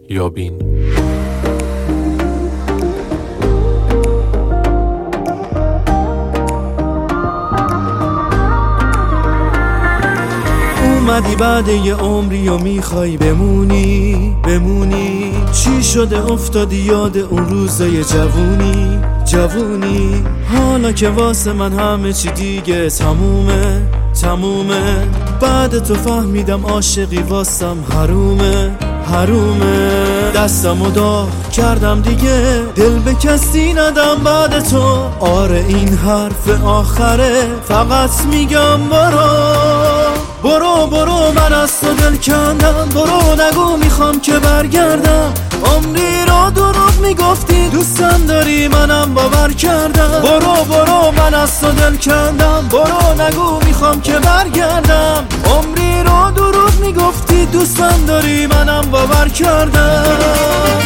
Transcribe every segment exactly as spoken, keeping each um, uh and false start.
یابین. اومدی بعد یه عمری و میخوای بمونی بمونی، چی شده افتادی یاد اون روزای جوونی جوونی؟ حالا که واسه من همه چی دیگه تمومه تمومه، بعد تو فهمیدم عاشقی واسم حرومه حرومه. دستمو داغ کردم دیگه، دل به کسی ندم بعد تو. آره این حرف آخره، فقط میگم برو برو برو، من از تو دل کندم. برو نگو میخوام که برگردم، عمری رو دروغ میگفتی دوستم داری منم باور کردم. برو برو من از تو دل کندم، برو نگو میخوام که برگردم، عمری رو دروغ میگفتی دوستم داری منم باور کردم.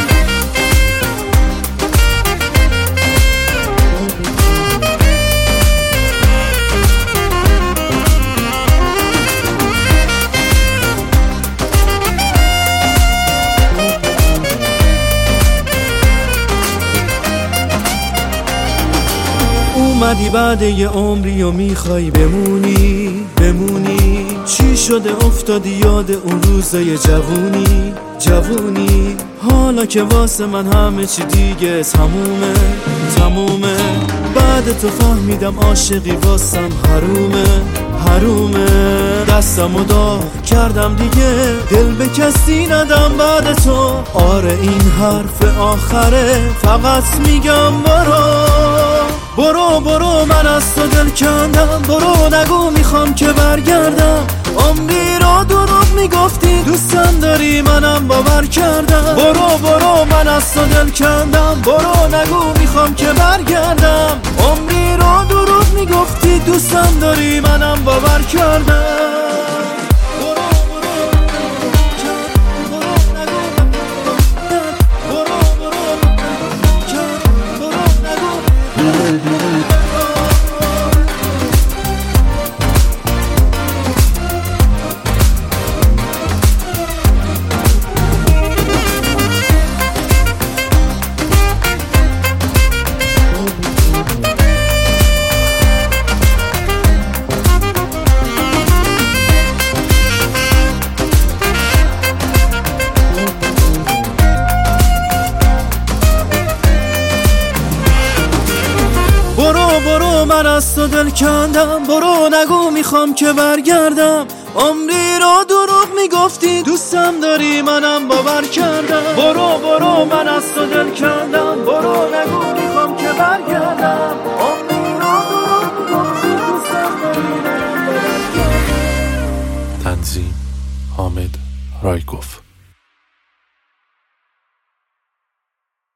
اومدی بعد یه عمری و میخوای بمونی بمونی، چی شده افتادی یاد اون روزای جوونی جوونی؟ حالا که واسه من همه چی دیگه تمومه تمومه، بعد تو فهمیدم عاشقی واسم حرومه حرومه. دستمو داغ کردم دیگه، دل به کسی ندم بعد تو. آره این حرف آخره، فقط میگم برو برو برو، من از تو دل کندم. برو نگو میخوام که برگردم، عمری رو دروغ میگفتی دوستم داری منم باور کردم. برو برو من از تو دل کندم، برو نگو میخوام که برگردم، عمری رو دروغ میگفتی دوستم داری منم باور کردم. برو برو من از تو دل کندم، برو نگو میخوام که برگردم، عمری رو دروغ میگفتی دوستم داری منم باور کردم. برو برو من از تو دل کندم، برو نگو میخوام که برگردم، عمری رو دروغ میگفتی دوستم داری منم باور کردم. تنظیم حامد رایکوف.